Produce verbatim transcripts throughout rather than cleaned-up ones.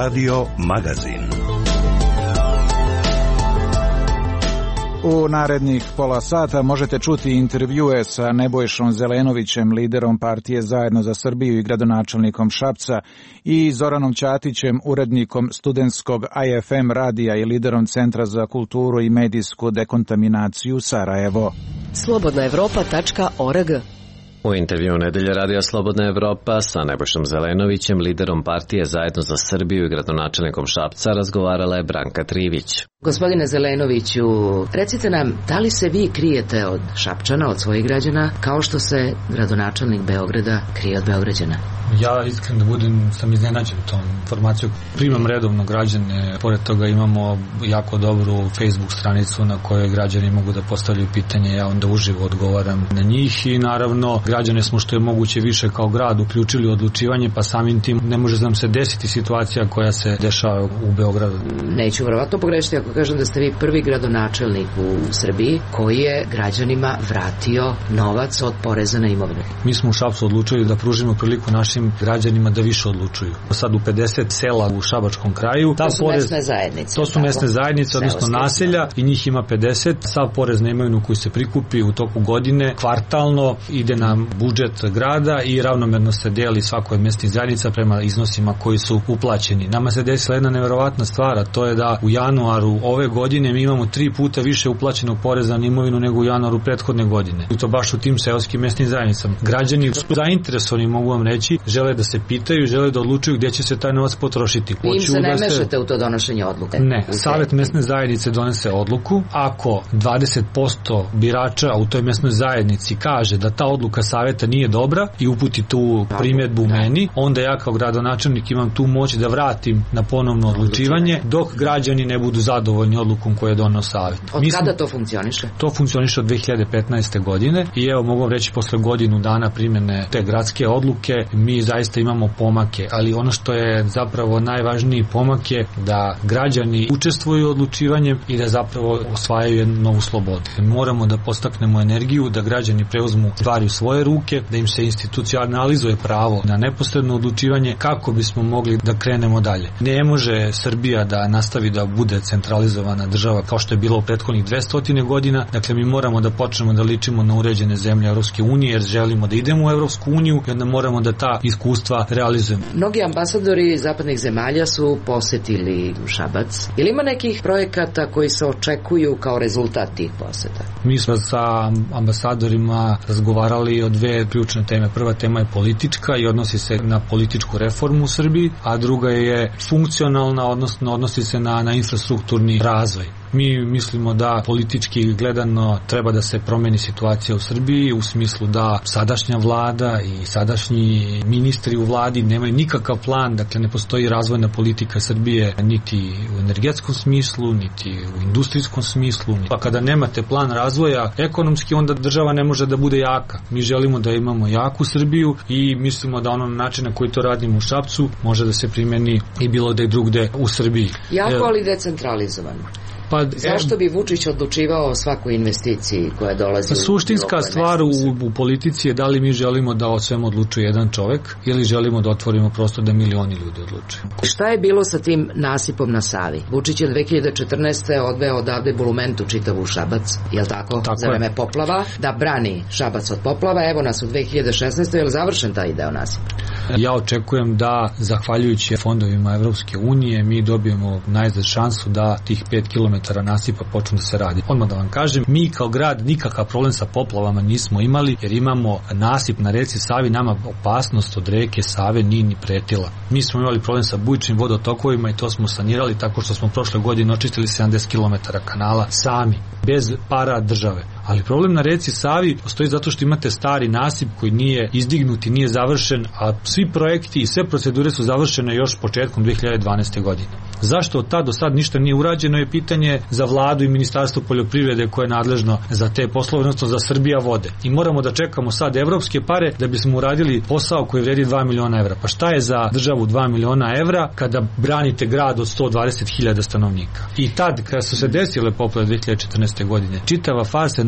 Radio Magazin. U narednih pola sata možete čuti intervjue sa Nebojšom Zelenovićem, liderom partije Zajedno za Srbiju i gradonačelnikom Šapca, i Zoranom Ćatićem, urednikom studentskog I F M radija i liderom Centra za kulturu i medijsku dekontaminaciju Sarajevo. slobodna evropa tačka org. U intervju Nedelje radija Slobodna Evropa sa Nebojšom Zelenovićem, liderom partije Zajedno za Srbiju i gradonačelnikom Šapca, razgovarala je Branka Trivić. Gospodine Zelenoviću, recite nam, da li se vi krijete od Šapčana, od svojih građana, kao što se gradonačelnik Beograda krije od Beograđana? Ja iskreno da budem, sam iznenađen tom informacijom. Primam redovno građane, pored toga imamo jako dobru Facebook stranicu na kojoj građani mogu da postavljaju pitanje, ja onda uživo odgovaram na njih i naravno građane smo što je moguće više kao grad uključili u odlučivanje, pa samim tim ne može nam se desiti situacija koja se dešava u Beogradu. Neću verovatno pogrešiti ako kažem da ste vi prvi gradonačelnik u Srbiji koji je građanima vratio novac od poreza na imovinu. Mi smo u Šapcu odlučili da pružimo priliku našim građanima da više odlučuju. Sad u pedeset sela u šabačkom kraju. To su porez, mesne zajednice. To su mesne zajednice, odnosno naselja, i njih ima pedeset. Sav porez na imovinu koji se prikupi u toku godine, kvartalno, ide na budžet grada i ravnomerno se deli svakoj mesnih zajednica prema iznosima koji su uplaćeni. Nama se desila jedna neverovatna stvar, a to je da u januaru ove godine mi imamo tri puta više uplaćenog poreza na imovinu nego u januaru prethodne godine. I to baš u tim seoskim mesnim zajednicama. Građani su zainteresovani, mogu vam reći, žele da se pitaju, žele da odlučuju gdje će se taj novac potrošiti. Vi im se ne mešate u to donošenje odluke? Ne, Savet mesne zajednice donese odluku. Ako dvadeset posto birača u toj mesnoj zajednici kaže da ta odluka saveta nije dobra i uputi tu primjedbu meni, onda ja kao gradonačelnik imam tu moć da vratim na ponovno odlučivanje, dok građani ne budu zadovoljni odlukom koju je doneo savet. Od Mi kada to funkcioniše? To funkcioniše od dve hiljade petnaeste. godine i evo mogu reći posle godinu dana primjene te gradske odluke mi zaista imamo pomake, ali ono što je zapravo najvažniji pomak je da građani učestvuju u odlučivanjem i da zapravo osvajaju jednu novu slobodu. Moramo da postaknemo energiju, da građani preuzmu stvari u svoje ruke, da im se institucionalizuje pravo na neposredno odlučivanje kako bismo mogli da krenemo dalje. Ne može Srbija da nastavi da bude centralizovana država kao što je bilo u prethodnih dvesta godina, dakle mi moramo da počnemo da ličimo na uređene zemlje Evropske unije jer želimo da idemo u Evropsku uniju i onda moramo da ta iskustva realizujemo. Mnogi ambasadori zapadnih zemalja su posetili Šabac. Ili ima nekih projekata koji se očekuju kao rezultat tih poseta? Mi smo sa ambasadorima razgovarali o dve ključne teme. Prva tema je politička i odnosi se na političku reformu u Srbiji, a druga je funkcionalna, odnosno odnosi se na, na infrastrukturni razvoj. Mi mislimo da politički gledano treba da se promeni situacija u Srbiji u smislu da sadašnja vlada i sadašnji ministri u vladi nemaju nikakav plan, dakle ne postoji razvojna politika Srbije niti u energetskom smislu, niti u industrijskom smislu. Pa kada nemate plan razvoja ekonomski, onda država ne može da bude jaka. Mi želimo da imamo jaku Srbiju i mislimo da ono način na koji to radimo u Šapcu može da se primeni i bilo da i drugde u Srbiji. Jako, ali decentralizovano. Pa, zašto bi Vučić odlučivao o svakoj investiciji koja dolazi u suštinska stvar u, u politici je da li mi želimo da o svemu odlučuje jedan čovjek ili želimo da otvorimo prostor da milioni ljudi odlučuju. Šta je bilo sa tim nasipom na Savi? Vučić je dve hiljade četrnaeste. odveo odavde bulumentu čitavu Šabac, jel tako? tako za vreme poplava, da brani Šabac od poplava. Evo nas u dve hiljade šesnaestoj. Je li završen taj deo nasipa? Ja očekujem da, zahvaljujući fondovima Evropske unije, mi dobijemo najzad šansu da tih pet kilometara nasipa počnu da se radi. Odmah da vam kažem, mi kao grad nikakav problem sa poplavama nismo imali, jer imamo nasip na reci Savi, nama opasnost od reke Save nije ni pretila. Mi smo imali problem sa bujičnim vodotokovima i to smo sanirali tako što smo prošle godine očistili sedamdeset kilometara kanala sami, bez para države. Ali problem na reci Savi postoji zato što imate stari nasip koji nije izdignut i nije završen, a svi projekti i sve procedure su završene još početkom dve hiljade dvanaeste. godine. Zašto od tad do sad ništa nije urađeno je pitanje za vladu i ministarstvo poljoprivrede koje je nadležno za te poslove, odnosno za Srbija vode. I moramo da čekamo sad evropske pare da bismo uradili posao koji vredi dva miliona evra. Pa šta je za državu dva miliona evra kada branite grad od sto dvadeset hiljada stanovnika? I tad, kada su se desile poplave dve hiljade četrnaeste. godine, čitava farsa je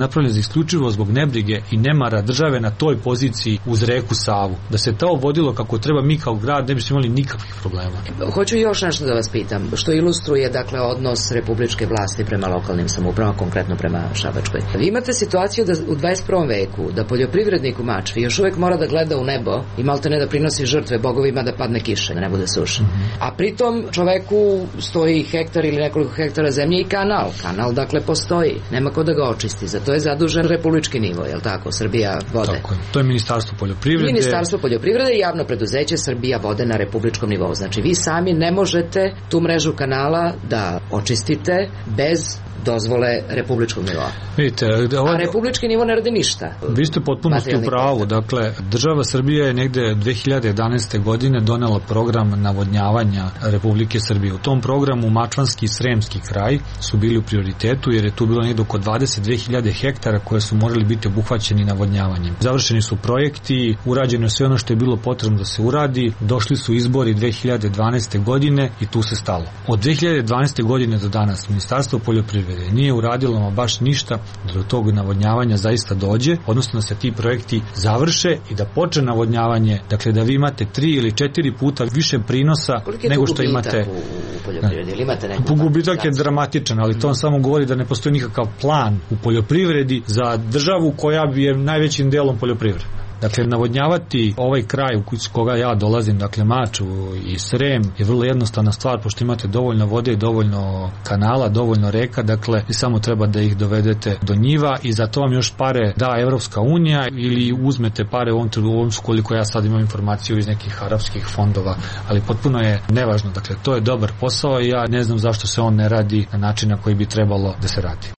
napravljena isključivo zbog nebrige i nemara države na toj poziciji uz reku Savu. Da se to vodilo kako treba, mi kao grad ne bismo imali nikakvih problema. Hoću još nešto da vas pitam, što ilustruje dakle odnos republičke vlasti prema lokalnim samoupravama, konkretno prema Šabačkoj. Vi imate situaciju da u dvadeset prvom veku da poljoprivrednik u Mačvi još uvek mora da gleda u nebo i malte ne da prinosi žrtve bogovima da padne kiša, da ne bude suša. Mm-hmm. A pritom čoveku stoji hektar ili nekoliko hektara zemlje i kanal. Kanal dakle postoji, nema ko da ga očisti. Za to je zadužen republički nivo, je li tako? Srbija vode. Tako je. To je Ministarstvo poljoprivrede. Ministarstvo poljoprivrede i javno preduzeće Srbija vode na republičkom nivou. Znači vi sami ne možete tu mrežu kanala da očistite bez dozvole republičkog nivoa. Vidite, ovo... A republički nivo ne radi ništa. Vi ste potpuno u pravu. Dakle, država Srbije je negde dve hiljade jedanaeste. godine donela program navodnjavanja Republike Srbije. U tom programu Mačvanski i Sremski kraj su bili u prioritetu, jer je tu bilo negde oko dvadeset dve hiljade hektara koje su morali biti obuhvaćeni navodnjavanjem. Završeni su projekti, urađeno je sve ono što je bilo potrebno da se uradi, došli su izbori dve hiljade dvanaeste. godine i tu se stalo. Od dve hiljade dvanaeste. godine do danas Ministarstvo poljoprivrede nije uradilo ma baš ništa da do tog navodnjavanja zaista dođe, odnosno da se ti projekti završe i da počne navodnjavanje, dakle da vi imate tri ili četiri puta više prinosa nego što imate u, u poljoprivredi, ili imate neku gubitak je dramatičan, ali to vam samo govori da ne postoji nikakav plan u poljoprivredi za državu koja bi je najvećim delom poljoprivreda. Dakle, navodnjavati ovaj kraj u koga ja dolazim, dakle Mačvu i Srem, je vrlo jednostavna stvar, pošto imate dovoljno vode i dovoljno kanala, dovoljno reka, dakle, i samo treba da ih dovedete do njiva i za to vam još pare da Evropska unija ili uzmete pare u ovom trenutku, koliko ja sad imam informaciju iz nekih arapskih fondova, ali potpuno je nevažno. Dakle, to je dobar posao i ja ne znam zašto se on ne radi na način na koji bi trebalo da se radi.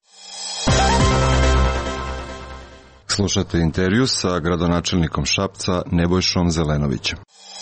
Slušate intervju sa gradonačelnikom Šapca Nebojšom Zelenovićem.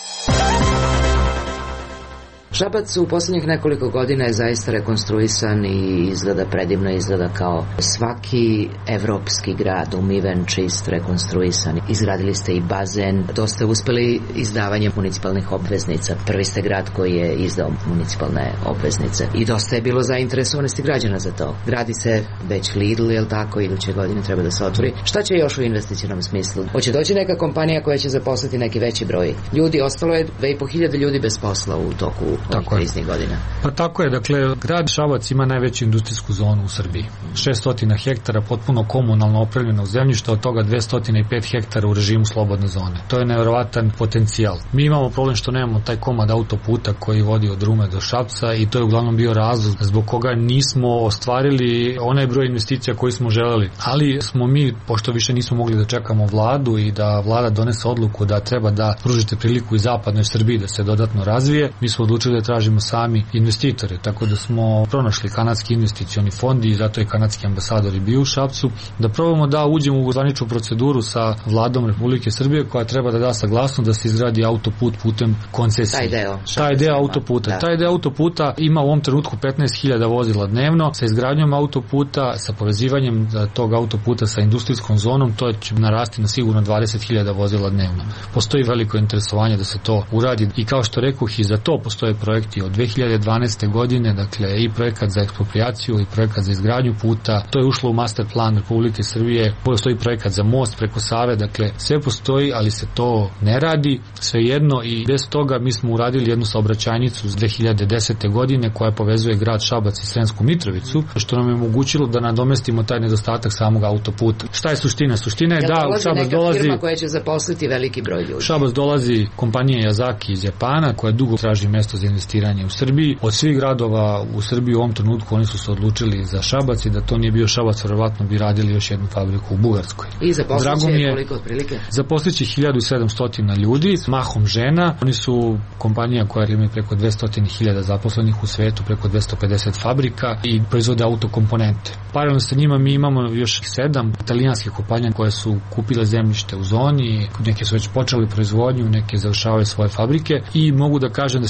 Šabac u posljednjih nekoliko godina je zaista rekonstruisan i izgleda predivno, izgleda kao svaki evropski grad, umiven, čist, rekonstruisan. Izgradili ste i bazen, dosta ste uspeli izdavanjem municipalnih obveznica. Prvi ste grad koji je izdao municipalne obveznice i dosta je bilo zainteresovanosti građana za to. Gradi se već Lidl, je li tako, iduće godine treba da se otvori. Šta će još u investicionom smislu? Hoće doći neka kompanija koja će zaposliti neki veći broj ljudi, ostalo je dve i po hiljade ljudi bez posla u toku Tako je. Godina. Pa tako je, dakle, grad Šabac ima najveću industrijsku zonu u Srbiji. šesto hektara potpuno komunalno opremljenog zemljišta, od toga dvesta pet hektara u režimu slobodne zone. To je nevjerovatan potencijal. Mi imamo problem što nemamo taj komad autoputa koji vodi od Rume do Šapca i to je uglavnom bio razlog zbog koga nismo ostvarili onaj broj investicija koji smo želeli. Ali smo mi, pošto više nismo mogli da čekamo vladu i da vlada donese odluku da treba da pružite priliku i zapadnoj Srbiji da se dodatno razvije, mi smo odlučili da tražimo sami investitore, tako da smo pronašli kanadski investicioni fond i zato je kanadski ambasador i bio u Šapcu, da probamo da uđemo u zvaničnu proceduru sa vladom Republike Srbije koja treba da da saglasnost da se izgradi autoput putem koncesije. Taj deo. Taj deo autoputa. Da. Taj deo autoputa ima u ovom trenutku petnaest hiljada vozila dnevno. Sa izgradnjom autoputa, sa povezivanjem tog autoputa sa industrijskom zonom, to će narasti na sigurno dvadeset hiljada vozila dnevno. Postoji veliko interesovanje da se to uradi i kao što rekoh, i za to postoje projekti od dve hiljade dvanaeste. godine, dakle i projekat za eksproprijaciju i projekat za izgradnju puta, to je ušlo u master plan Republike Srbije, postoji projekat za most preko Save, dakle sve postoji, ali se to ne radi, svejedno, i bez toga mi smo uradili jednu saobraćajnicu iz dve hiljade desete. godine koja povezuje grad Šabac i Sremsku Mitrovicu, što nam je omogućilo da nadomestimo taj nedostatak samog autoputa. Šta je suština? Suština je, je da u Šabac dolazi firma koja će zaposliti veliki broj ljudi. Šabac dolazi kompanija Yazaki iz Japana koja dugo traži mesto za investiranje u Srbiji. Od svih gradova u Srbiji u ovom trenutku oni su se odlučili za Šabac i da to nije bio Šabac, verovatno bi radili još jednu fabriku u Bugarskoj. I zaposliće koliko otprilike? Zaposliće hiljadu sedamsto ljudi, mahom žena. Oni su kompanija koja ima preko dvesta hiljada zaposlenih u svetu, preko dvesta pedeset fabrika i proizvode autokomponente. Paralelno sa njima mi imamo još sedam italijanskih kompanija koje su kupile zemljište u zoni, neke su već počeli proizvodnju, neke završavaju svoje fabrike i mogu da kažem da se tu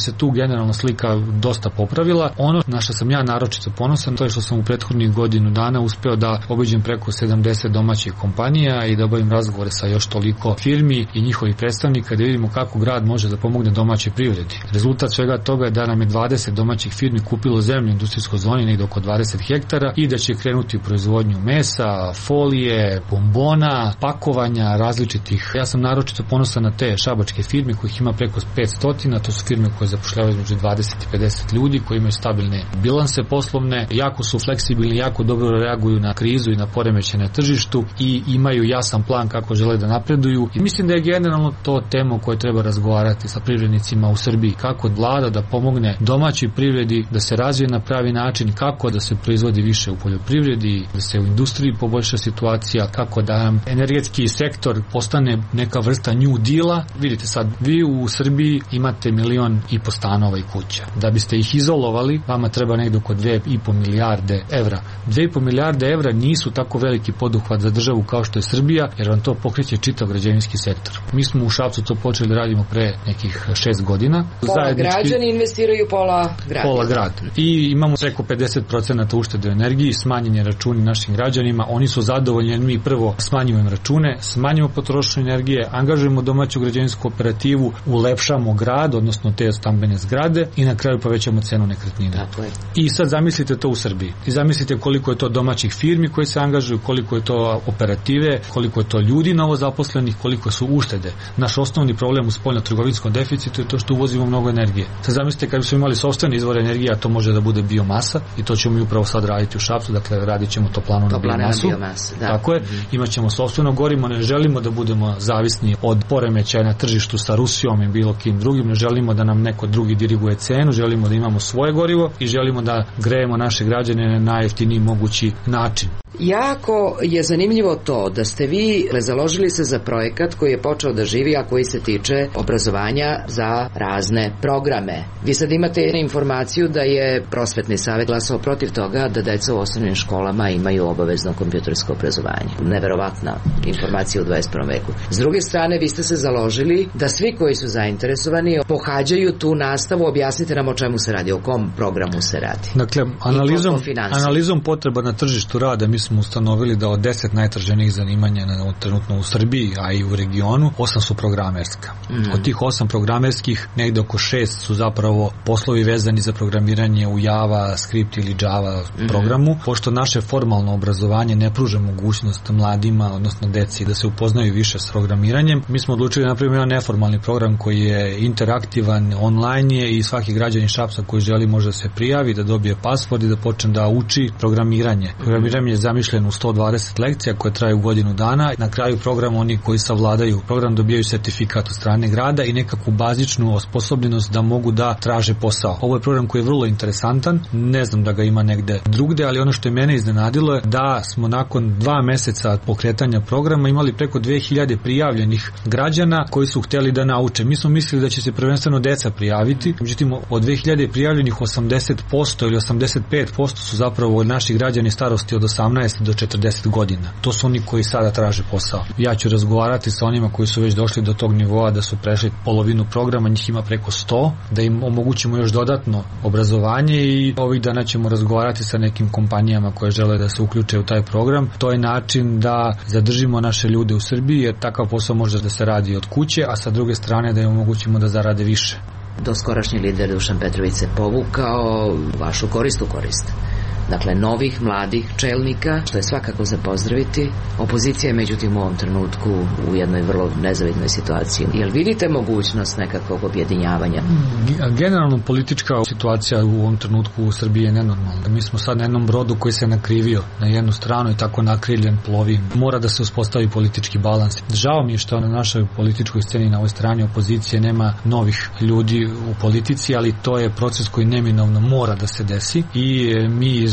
generalno slika dosta popravila. Ono na što sam ja naročito ponosan, to je što sam u prethodnih godinu dana uspeo da obiđem preko sedamdeset domaćih kompanija i da obavim razgovore sa još toliko firmi i njihovih predstavnika, da vidimo kako grad može da pomogne domaćoj privredi. Rezultat svega toga je da nam je dvadeset domaćih firmi kupilo zemlju u industrijskoj zoni, negde oko dvadeset hektara, i da će krenuti u proizvodnju mesa, folije, bombona, pakovanja različitih. Ja sam naročito ponosan na te šabačke firme kojih ima preko petsto, to su firme koje zapošljavaju između dvadeset i pedeset ljudi, koji imaju stabilne bilanse poslovne, jako su fleksibilni, jako dobro reaguju na krizu i na poremećaje na tržištu i imaju jasan plan kako žele da napreduju. I mislim da je generalno to tema o kojoj treba razgovarati sa privrednicima u Srbiji, kako vlada da pomogne domaćoj privredi da se razvije na pravi način, kako da se proizvodi više u poljoprivredi, da se u industriji poboljša situacija, kako da energetski sektor postane neka vrsta new deala. Vidite sad, vi u Srbiji imate milion i po stanova i kuća. Da biste ih izolovali, vama treba negdje oko dve i po milijarde evra. Dve i po milijarde evra nisu tako veliki poduhvat za državu kao što je Srbija, jer vam to pokreće čitav građevinski sektor. Mi smo u Šapcu to počeli da radimo pre nekih šest godina. Pola Zajednički... građani investiraju, pola grad. Pola grad. I imamo preko pedeset procenata uštede u energiji, smanjenje računi našim građanima, oni su zadovoljni, jer mi prvo smanjujemo im račune, smanjujemo potrošnju energije, angažujemo domaću građevinsku operativu, ulepšamo grad, odnosno te stambene zgrade, i na kraju povećamo cenu nekretnina. I sad zamislite to u Srbiji. I zamislite koliko je to domaćih firmi koji se angažuju, koliko je to operative, koliko je to ljudi novozaposlenih, koliko su uštede. Naš osnovni problem u spoljno-trgovinskom deficitu je to što uvozimo mnogo energije. Sad zamislite kad bismo imali sopstvene izvore energije, a to može da bude biomasa, i to ćemo mi upravo sad raditi u Šapcu, dakle radit ćemo toplanu na biomasu. Na biomasu, da. Tako je, imaćemo sopstveno gorivo, ne želimo da budemo zavisni od poremećaja na tržištu sa Rusijom i bilo kim drugim, ne želimo da nam neko drugi diriguje cenu, želimo da imamo svoje gorivo i želimo da grejemo naše građane na najjeftiniji mogući način. Jako je zanimljivo to da ste vi založili se za projekat koji je počeo da živi, a koji se tiče obrazovanja za razne programe. Vi sad imate informaciju da je prosvetni savjet glasao protiv toga da deca u osnovnim školama imaju obavezno kompjutersko obrazovanje. Neverovatna informacija u dvadeset prvom veku. S druge strane, vi ste se založili da svi koji su zainteresovani pohađaju tu nastavu. Objasnite nam o čemu se radi, o kom programu se radi. Dakle, analizom, analizom potreba na tržištu rada mi smo ustanovili da od deset najtraženijih zanimanja na, trenutno u Srbiji, a i u regionu, osam su programerska. Mm. Od tih osam programerskih, negde oko šest su zapravo poslovi vezani za programiranje u Java, Script ili Java programu. Mm. Pošto naše formalno obrazovanje ne pruža mogućnost mladima, odnosno deci, da se upoznaju više s programiranjem, mi smo odlučili da napravimo jedan neformalni program koji je interaktivan, online je, i svaki građanin Šapca koji želi može da se prijavi, da dobije pasvord i da počne da uči programiranje. Programiranje je zamišljen u sto dvadeset lekcija koje traju godinu dana. Na kraju programa oni koji savladaju program dobijaju sertifikat od strane grada i nekakvu bazičnu osposobljenost da mogu da traže posao. Ovo je program koji je vrlo interesantan, ne znam da ga ima negde drugde, ali ono što je mene iznenadilo je da smo nakon dva meseca pokretanja programa imali preko dve hiljade prijavljenih građana koji su hteli da nauče. Mi smo mislili da će se prvenstveno deca prijaviti, međutim od dve hiljade prijavljenih osamdeset posto ili osamdeset pet posto su zapravo naši građani starosti od osamnaest do četrdeset godina. To su oni koji sada traže posao. Ja ću razgovarati sa onima koji su već došli do tog nivoa da su prešli polovinu programa, njih ima preko sto, da im omogućimo još dodatno obrazovanje, i ovih dana ćemo razgovarati sa nekim kompanijama koje žele da se uključe u taj program. To je način da zadržimo naše ljude u Srbiji, jer takav posao može da se radi od kuće, a sa druge strane da im omogućimo da zarade više. Doskorašnji lider Dušan Petrović se povukao, vašu korist u korist. Dakle, novih, mladih čelnika, što je svakako za pozdraviti. Opozicija je međutim u ovom trenutku u jednoj vrlo nezavidnoj situaciji. Jel vidite mogućnost nekakvog objedinjavanja? Generalno politička situacija u ovom trenutku u Srbiji je nenormalna. Mi smo sad na jednom brodu koji se nakrivio na jednu stranu i tako nakriljen plovi. Mora da se uspostavi politički balans. Žao mi je što na našoj političkoj sceni, na ovoj strani opozicije, nema novih ljudi u politici, ali to je proces koji neminovno mora da se desi, i mi iz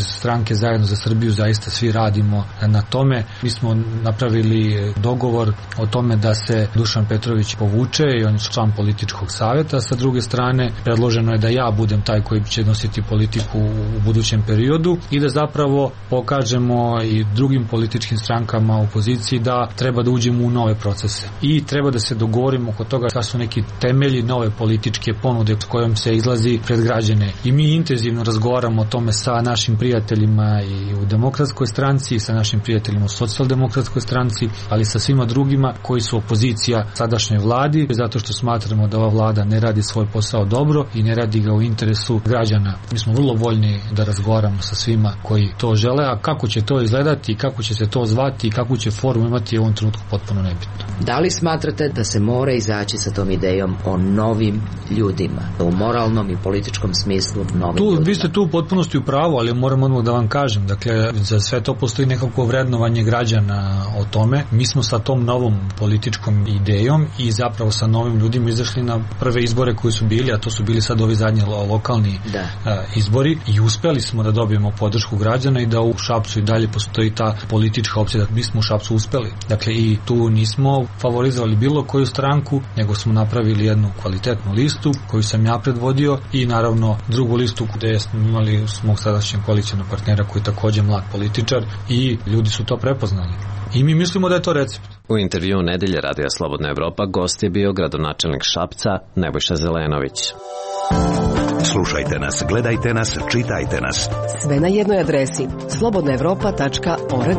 stranke Zajedno za Srbiju zaista svi radimo na tome. Mi smo napravili dogovor o tome da se Dušan Petrović povuče i on je član političkog savjeta. Sa druge strane, predloženo je da ja budem taj koji će nositi politiku u budućem periodu i da zapravo pokažemo i drugim političkim strankama u opoziciji da treba da uđemo u nove procese i treba da se dogovorimo oko toga šta su neki temelji nove političke ponude s kojom se izlazi pred građane. I mi intenzivno razgovaramo o tome sa našim prijateljima i u Demokratskoj stranci i sa našim prijateljima u Socijaldemokratskoj stranci, ali sa svima drugima koji su opozicija sadašnjoj vladi, zato što smatramo da ova vlada ne radi svoj posao dobro i ne radi ga u interesu građana. Mi smo vrlo voljni da razgovaramo sa svima koji to žele, a kako će to izgledati, kako će se to zvati i kakvu će formu imati je u ovom trenutku potpuno nebitno. Da li smatrate da se mora izaći sa tom idejom o novim ljudima, u moralnom i političkom smislu novim tu, ljudima? Vi ste tu u potpunosti u pravu, ali moram odmah da vam kažem, dakle, za sve to postoji nekako vrednovanje građana o tome. Mi smo sa tom novom političkom idejom i zapravo sa novim ljudima izašli na prve izbore koji su bili, a to su bili sad ovi zadnji lokalni da. uh, izbori i uspeli smo da dobijemo podršku građana i da u Šapcu i dalje postoji ta politička opcija da mi smo u Šapcu uspeli. Dakle, i tu nismo favorizovali bilo koju stranku, nego smo napravili jednu kvalitetnu listu koju sam ja predvodio i naravno drugu listu gde smo imali mog sadašnjeg koalicionog partnera koji je takođe mlad političar i ljudi su to prepoznali. I mi mislimo da je to recept. U intervju Nedelje Radija Slobodna Evropa gost je bio gradonačelnik Šapca Nebojša Zelenović. Slušajte nas, gledajte nas, čitajte nas. Sve na jednoj adresi slobodna evropa tačka org.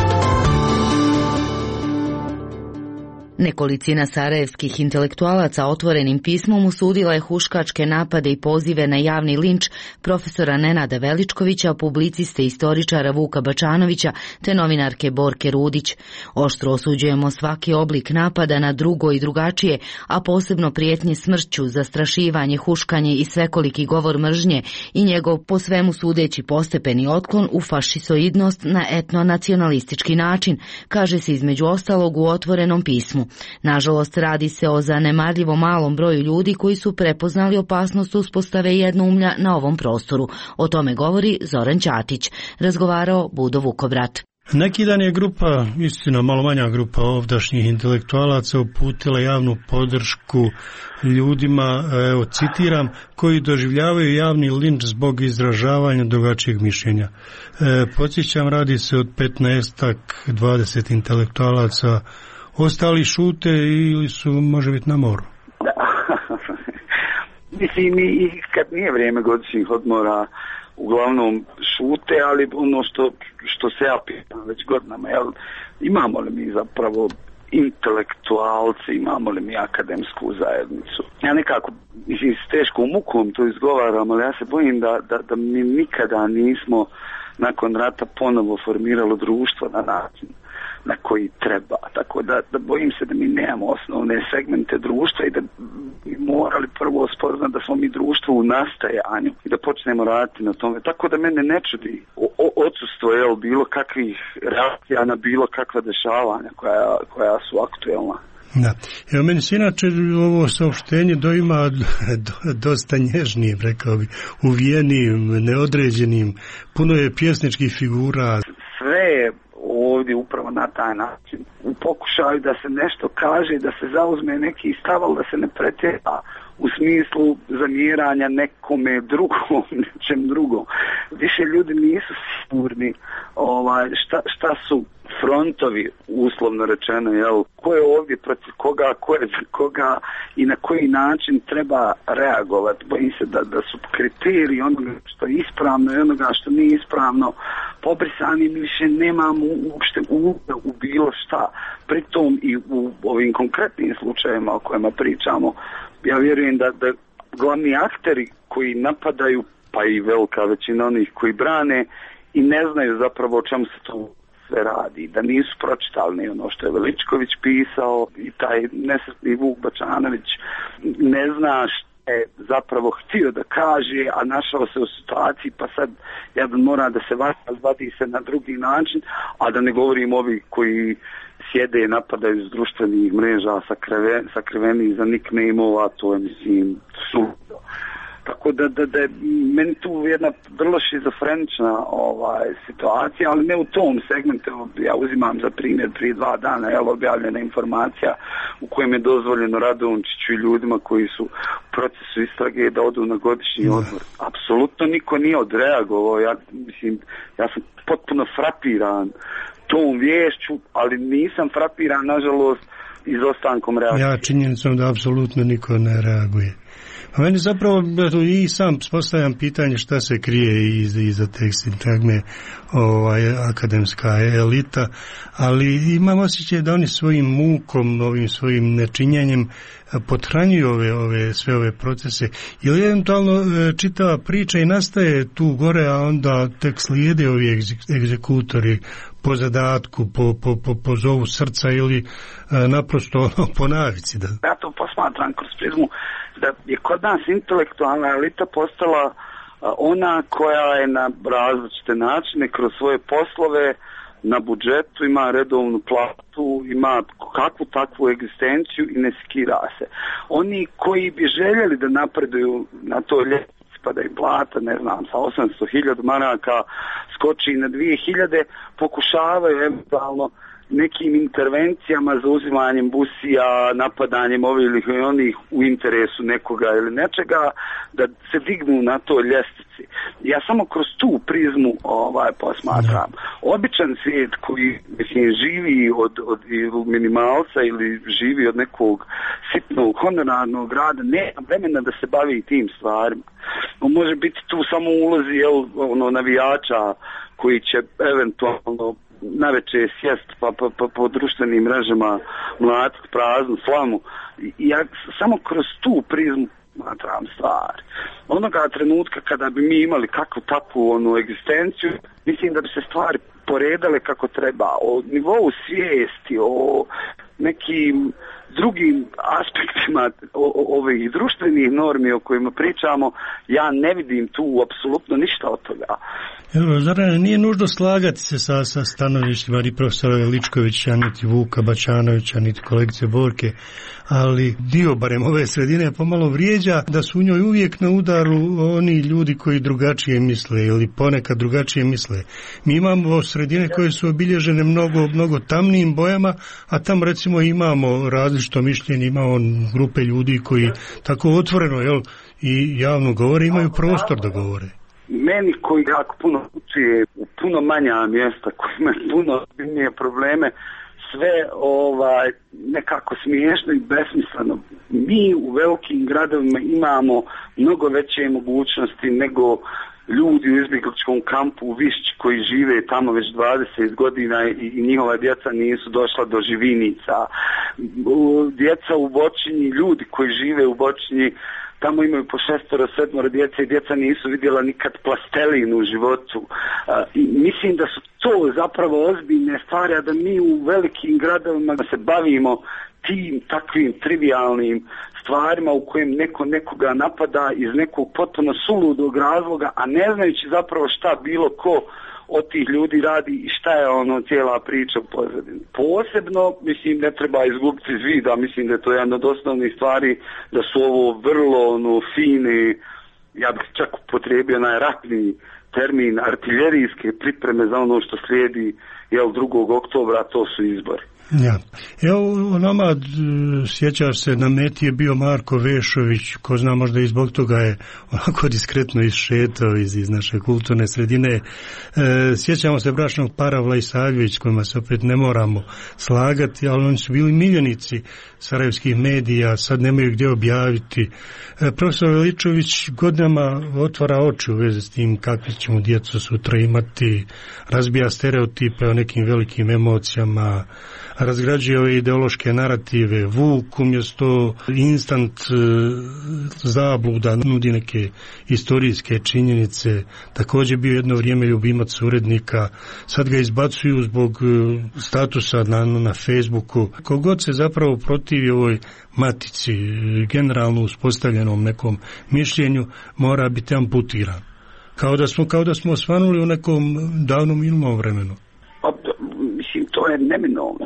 Nekolicina sarajevskih intelektualaca otvorenim pismom osudila je huškačke napade i pozive na javni linč profesora Nenada Veličkovića, publiciste i istoričara Vuka Bačanovića te novinarke Borke Rudić. Oštro osuđujemo svaki oblik napada na drugo i drugačije, a posebno prijetnje smrću, zastrašivanje, huškanje i svekoliki govor mržnje i njegov po svemu sudeći postepeni otklon u fašisoidnost na etno-nacionalistički način, kaže se između ostalog u otvorenom pismu. Nažalost, radi se o zanemarljivo malom broju ljudi koji su prepoznali opasnost uspostave jednoumlja na ovom prostoru. O tome govori Zoran Ćatić. Razgovarao Budo Vukobrat. Neki dan je grupa, istina malo manja grupa ovdašnjih intelektualaca uputila javnu podršku ljudima, evo citiram, koji doživljavaju javni linč zbog izražavanja drugačijeg mišljenja. E, podsjećam, radi se od petnaestak dvadeset intelektualaca. Ostali šute ili su, može biti, na moru? Da. Mislim, i kad nije vrijeme godišnjih odmora, uglavnom šute, ali ono što, što se ja pitam već godinama, jel, imamo li mi zapravo intelektualci, imamo li mi akademsku zajednicu? Ja nekako, mislim, s teškom mukom to izgovaram, ali ja se bojim da, da, da mi nikada nismo nakon rata ponovo formiralo društvo na način na koji treba. Tako da, da bojim se da mi nemamo osnovne segmente društva i da bi morali prvo spoznati da smo mi društvo u nastajanju i da počnemo raditi na tome. Tako da mene ne čudi odsustvo je bilo kakvih reakcija na bilo kakva dešavanja koja, koja su aktuelna. Da. Evo, meni se inače ovo saopštenje doima dosta nježnijim, rekao bi, uvijenim, neodređenim, puno je pjesničkih figura. Sve je ovdje upravo na taj način. U pokušaju da se nešto kaže, da se zauzme neki stav, ali da se ne pretjera u smislu zamjeranja nekome drugom, nečem drugom. Više ljudi nisu sigurni ovaj, šta, šta su frontovi, uslovno rečeno, jel, ko je ovdje protiv koga, ko je za koga i na koji način treba reagovati. Bojim se da, da su kriteriji onoga što je ispravno i onoga što nije ispravno pobrisani, mi više nemamo uopšte uvida u bilo šta. Pritom i u ovim konkretnim slučajevima o kojima pričamo, ja vjerujem da, da glavni akteri koji napadaju, pa i velika većina onih koji brane, i ne znaju zapravo o čemu se to sve radi, da nisu pročitali ni ono što je Veličković pisao i taj nesretni Vuk Bačanović ne zna što je zapravo htio da kaže, a našao se u situaciji pa sad jedan mora da se vadi se na drugi način, a da ne govorim ovi koji sjede i napadaju s društvenih mreža sakriveni za nickname-ova, to je, mislim, suludo. Tako da, da, da je meni tu jedna vrlo šizofrenična ovaj, situacija, ali ne u tom segmentu. Ja uzimam za primjer prije dva dana je objavljena informacija u kojem je dozvoljeno Radončiću i ljudima koji su u procesu istrage da odu na godišnji odmor. Apsolutno niko nije odreagovao. Ja, mislim, ja sam potpuno frapiran tom viješću, ali nisam frapiran, nažalost, izostankom reakcije. Ja činjenicom da apsolutno niko ne reaguje. A meni zapravo i sam postavljam pitanje šta se krije iza, iza te sintagme ovaj, akademska elita, ali imam osjećaj da oni svojim mukom, ovim svojim nečinjenjem potranjuju ove, ove, sve ove procese. Ili eventualno čitava priča i nastaje tu gore, a onda tek slijede ovi egzekutori po zadatku, po, po, po, po zovu srca ili naprosto ono, po navici. Da. Ja to posmatram kroz prizmu da je kod nas intelektualna elita postala ona koja je na različite načine kroz svoje poslove na budžetu, ima redovnu platu, ima kakvu takvu egzistenciju i ne skira se. Oni koji bi željeli da napreduju na toj ljestvici pa da im plata, ne znam, sa osamsto hiljada maraka skoči na dvije hiljade, pokušavaju eventualno nekim intervencijama, zauzimanjem busija, napadanjem ovih ili onih u interesu nekoga ili nečega, da se dignu na toj ljestvici. Ja samo kroz tu prizmu ovaj, posmatram. Običan svijet koji mislim, živi od, od minimalca ili živi od nekog sitnog honorarnog rada, nema vremena da se bavi tim stvarima. On može biti tu samo u ulozi jel, ono, navijača koji će eventualno naveče sjest pa, pa, pa po društvenim mrežama mlatiti praznu slamu. I ja samo kroz tu prizmu smatram stvari. Onoga trenutka kada bi mi imali kakvu takvu onu egzistenciju, mislim da bi se stvari poredale kako treba. O nivou svijesti, o nekim drugim aspektima o, o, ovih društvenih normi o kojima pričamo, ja ne vidim tu apsolutno ništa od toga. Evo, Zorane, nije nužno slagati se sa, sa stanovištima ni profesora Veličkovića, niti Vuka Bačanovića, niti kolegice Borke, ali dio barem ove sredine pomalo vrijeđa da su u njoj uvijek na udaru oni ljudi koji drugačije misle ili ponekad drugačije misle. Mi imamo sredine koje su obilježene mnogo, mnogo tamnijim bojama, a tam recimo imamo različito mišljenje, imamo grupe ljudi koji tako otvoreno jel, i javno govore, imaju prostor da govore. Meni koji jako puno učije u puno manja mjesta, koji imaju puno ozbiljnije probleme, sve ovaj nekako smiješno i besmisleno. Mi u velikim gradovima imamo mnogo veće mogućnosti nego ljudi u izbjegličkom kampu u Višći koji žive tamo već dvadeset godina i, i njihova djeca nisu došla do živinica. Djeca u Bočinji, ljudi koji žive u Bočinji, tamo imaju po šestoro, sedmoro djece i djeca nisu vidjela nikad plastelin u životu. Uh, i mislim da su to zapravo ozbiljne stvari, a da mi u velikim gradovima se bavimo tim takvim trivialnim stvarima u kojem neko nekoga napada iz nekog potpuno suludog razloga, a ne znajući zapravo šta bilo ko od tih ljudi radi i šta je ono cijela priča u pozadini. Posebno, mislim, ne treba izgubiti iz vida, mislim da je to jedna od osnovnih stvari, da su ovo vrlo ono, fine, ja bih čak upotrijebio najratniji termin, artiljerijske pripreme za ono što slijedi jel, drugog oktobra, to su izbori. Ja. Evo, nama, sjećaš se, na meti je bio Marko Vešović, ko zna, možda i zbog toga je onako diskretno isšetao iz, iz naše kulturne sredine. E, sjećamo se bračnog para Vlajsavljević, kojima se opet ne moramo slagati, ali oni su bili miljenici sarajevskih medija, sad nemaju gdje objaviti. E, profesor Veličković godinama otvara oči u vezi s tim kakvi ćemo djecu sutra imati, razbija stereotipe o nekim velikim emocijama, razgrađuje ove ideološke narative. Vuk umjesto instant zabluda nudi neke historijske činjenice, također bio jedno vrijeme ljubimac urednika, sad ga izbacuju zbog statusa na, na Facebooku. Kogod se zapravo protivi ovoj matici, generalno uspostavljenom nekom mišljenju, mora biti amputiran. Kao da smo, kao da smo osvanuli u nekom davnom ilnom vremenu. Mislim, to je neminovno.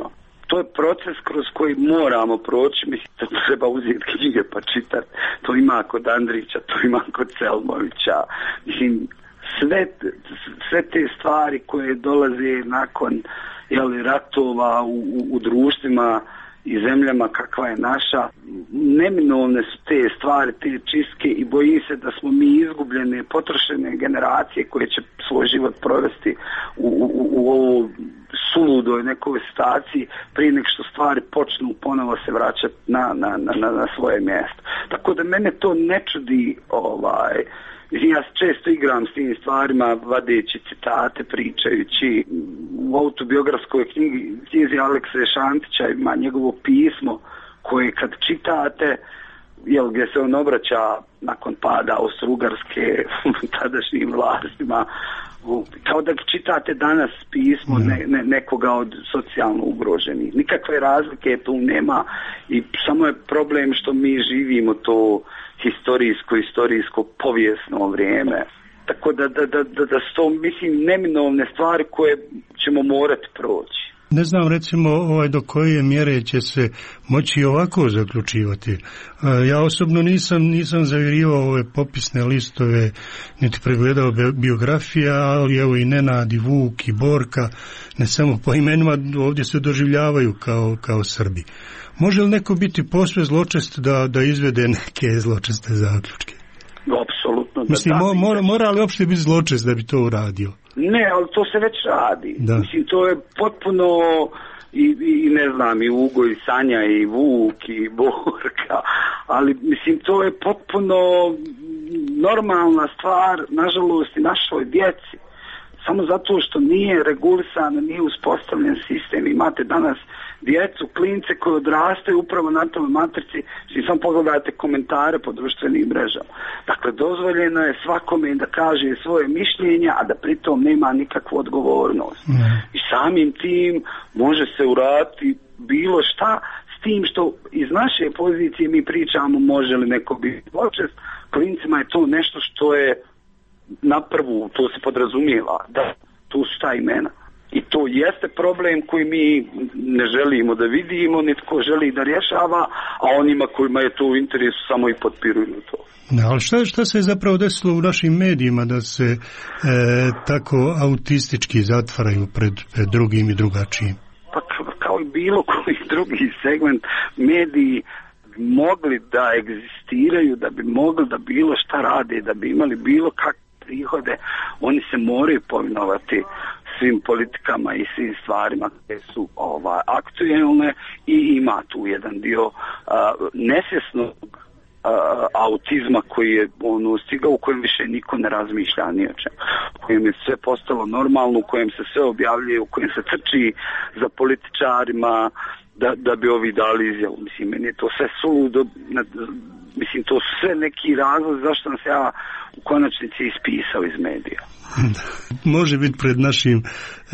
to je proces kroz koji moramo proći, mislim da treba uzeti knjige pa čitati, to ima kod Andrića, to ima kod Selmovića, mislim, sve, sve te stvari koje dolaze nakon jeli, ratova u, u, u društvima i zemljama kakva je naša, neminovne su te stvari, te čistke i bojim se da smo mi izgubljene, potrošene generacije koje će svoj život provesti u, u, u ovoj suludoj nekoj situaciji prije nek što stvari počnu ponovo se vraćati na, na, na, na svoje mjesto. Tako da mene to ne čudi, ovaj, ja često igram s tim stvarima, vadeći citate, pričajući. U autobiografskoj knjigi, knjizi Alekse Šantića ima njegovo pismo koje kad čitate, jel, gdje se on obraća nakon pada Austro-Ugarske tadašnjim vlastima, kao da čitate danas pismo ne, ne, nekoga od socijalno ugroženih. Nikakve razlike tu nema i samo je problem što mi živimo to historijsko, historijsko, povijesno vrijeme. Tako da, da, da, da, da su to, mislim, neminovne stvari koje ćemo morati proći. Ne znam, recimo, ovaj, do koje mjere će se moći ovako zaključivati. Ja osobno nisam, nisam zavirivao ove popisne listove, niti pregledao biografije, ali evo i Nenad, i Vuk, i Borka, ne samo po imenima, ovdje se doživljavaju kao, kao Srbi. Može li neko biti posve zločest da, da izvede neke zločeste zaključke? Apsolutno. Mislim, da, mo, mora, mora li uopšte biti zločest da bi to uradio? Ne, ali to se već radi. Da. Mislim, to je potpuno i, i ne znam, i Ugo, i Sanja, i Vuk, i Borka, ali mislim, to je potpuno normalna stvar, nažalost, i našoj djeci. Samo zato što nije regulisan, nije uspostavljen sistem. Imate danas djecu, klince koji odrastaju upravo na toj matrici, i samo pogledajte komentare po društvenim mrežama. Dakle, dozvoljeno je svakome da kaže svoje mišljenje, a da pritom nema nikakvu odgovornost. Mm. I samim tim može se uraditi bilo šta, s tim što iz naše pozicije mi pričamo može li neko biti zločest, klincima je to nešto što je na prvu, to se podrazumijeva, da tu su ta imena. I to jeste problem koji mi ne želimo da vidimo, nitko želi da rješava, a onima kojima je to u interesu samo i potpiruju to. Da, ali šta, šta se je zapravo desilo u našim medijima da se e, tako autistički zatvaraju pred, pred drugim i drugačijim? Pa kao i bilo koji drugi segment, mediji mogli da egzistiraju, da bi mogli da bilo šta rade, da bi imali bilo kakve prihode, oni se moraju povinovati svim politikama i svim stvarima koje su ovaj, aktuelne i ima tu jedan dio uh, nesvjesnog uh, autizma koji je ono, stigao, u kojem više niko ne razmišlja ni o čemu, u kojem je sve postalo normalno, u kojem se sve objavljuje, u kojem se trči za političarima da, da bi ovi dali izjavu. Mislim, meni je to sve suludo, mislim, to su sve neki razlozi zašto sam se ja u konačnici ispisao iz medija. Može biti pred našim e,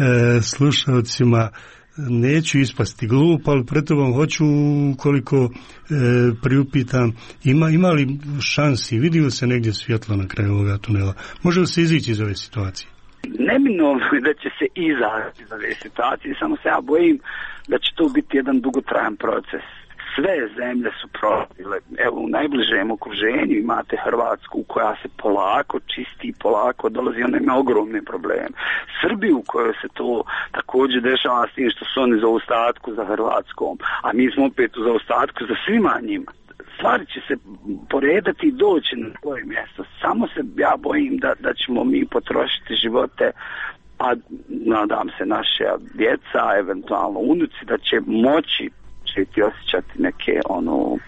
slušalcima, neću ispasti glup, ali pred tobom hoću, koliko e, priupitam, ima, ima li šansi, vidi li se negdje svjetlo na kraju ovoga tunela? Može li se izići iz ove situacije? Neminovno je da će se izaći iz ove situacije, samo se ja bojim da će to biti jedan dugotrajan proces. Sve zemlje su prolazile, evo u najbližem okruženju imate Hrvatsku koja se polako čisti, polako dolazi, ona ima ogromne probleme. Srbiju u kojoj se to također dešava s tim što su oni za ostatku za Hrvatskom, a mi smo opet u zaostatku za svima njima. Stvari će se poredati i doći na svoje mjesto. Samo se ja bojim da, da ćemo mi potrošiti živote, a nadam se naše djeca, eventualno unuci, da će moći ti osjećati neke ono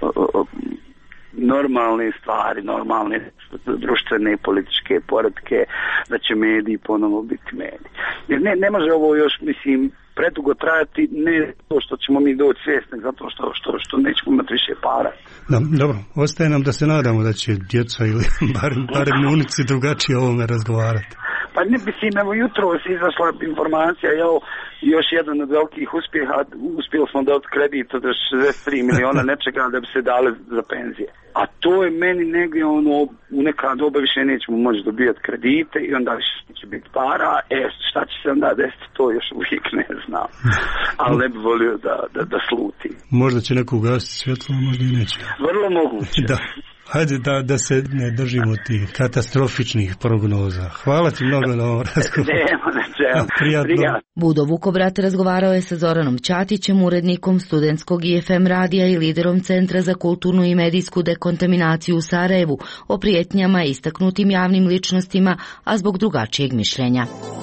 normalne stvari, normalne društvene i političke poretke, da će mediji ponovo biti mediji. Jer ne, ne može ovo još, mislim, predugo trajati, ne to što ćemo mi doći svjesni, zato što, što, što nećemo imati više para. Da, dobro, ostaje nam da se nadamo da će djeca ili barem, barem unici drugačije o ovome razgovarati. Pa ne mislim, evo jutro si izašla informacija, evo još jedan od velikih uspjeha, uspjeli smo dobiti kredit od šezdeset tri miliona nečega da bi se dale za penzije. A to je meni negdje ono, u neka doba više nećemo moći dobijati kredite i onda više će biti para, e šta će se onda desiti, to još uvijek ne znam. Ali ne bi volio da, da, da sluti. Možda će neko ugasiti svjetlo, možda i neće. Vrlo moguće. Da. Hajde da, da se ne držimo tih katastrofičnih prognoza. Hvala ti mnogo na ovom razgovoru. Nema, ne Prijatno. Budo Vukobrat razgovarao je sa Zoranom Ćatićem, urednikom studentskog I F M radija i liderom Centra za kulturnu i medijsku dekontaminaciju u Sarajevu o prijetnjama istaknutim javnim ličnostima, a zbog drugačijeg mišljenja.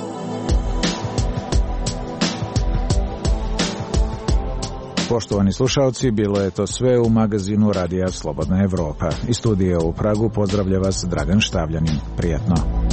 Poštovani slušalci, bilo je to sve u magazinu Radija Slobodna Evropa. Iz studija u Pragu pozdravlja vas Dragan Štavljanin. Prijetno.